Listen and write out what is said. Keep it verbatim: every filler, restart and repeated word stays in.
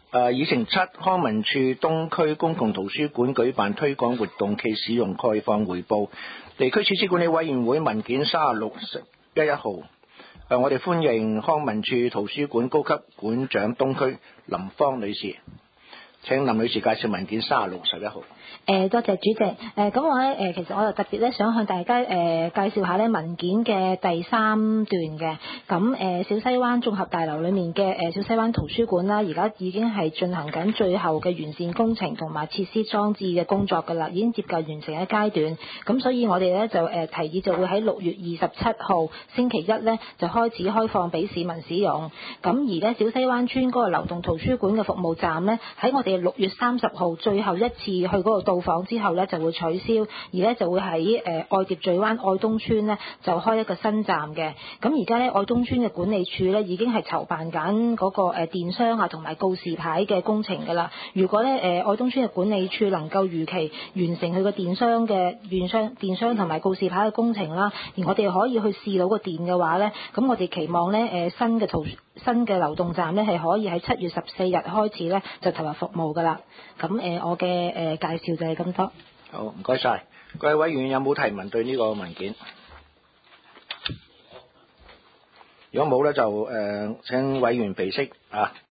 誒，議程七，康文署東區公共圖書館舉辦推廣活動暨使用概況匯報。地區設施管理委員會文件三十六一一號。誒，我哋歡迎康文署圖書館高級館長東區林芳女士。請林女士介紹文件三十六十一號。 誒，多謝主席。誒，咁我咧誒，其實我就特別咧想向大家誒介紹下咧文件嘅第三段嘅。咁誒，小西灣綜合大樓裡面嘅誒小西灣圖書館啦，而家已經係進行緊最後嘅完善工程同埋設施裝置嘅工作㗎啦，已經接近完成嘅階段。咁所以我哋咧就誒提議就會喺六月二十七號星期一咧就開始開放俾市民使用。咁而咧小西灣村嗰個流動圖書館嘅服務站咧，喺我哋六月三十號最後一次去嗰度到訪之後咧就會取消，而咧就會喺誒愛蝶咀灣愛東村咧就開一個新站嘅。咁而家咧愛東村嘅管理處咧已經係籌辦緊嗰個誒電箱啊同埋告示牌嘅工程㗎啦。如果咧誒愛東村嘅管理處能夠如期完成佢個電箱嘅電箱電箱同埋告示牌嘅工程啦，而我哋可以去試到個電嘅話咧，咁我哋期望咧誒新嘅圖新嘅流動站咧係可以喺七月十四日開始咧就投入服務㗎啦。咁誒我嘅誒介紹就係咁多。 好，唔該晒。各位委員有冇提問對呢個文件？如果冇咧，就誒請委員備悉啊。